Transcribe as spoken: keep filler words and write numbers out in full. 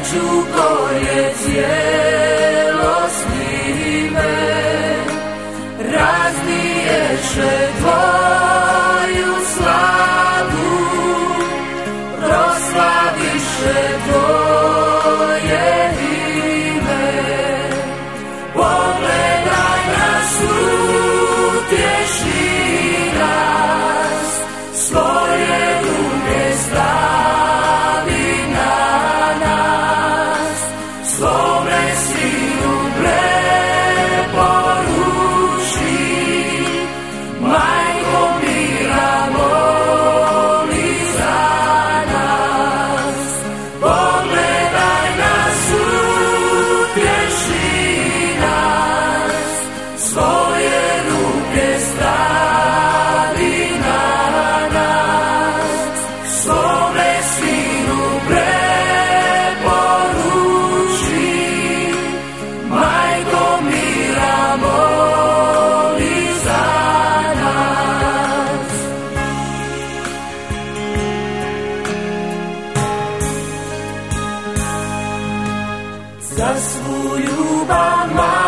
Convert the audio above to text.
među koje cijelo snime, razniješe tvoju slavu, proslaviše tvoje ime. Pogledaj nas, utješi nas, svoje ruke stavi na nas, svome sinu preporuči, Majko mira moli za nas. Pogledaj nas, utješi nas, svoje ruke stavi na nas, svome sinu preporuči, Majko mira moli za nas. Za svu ljubav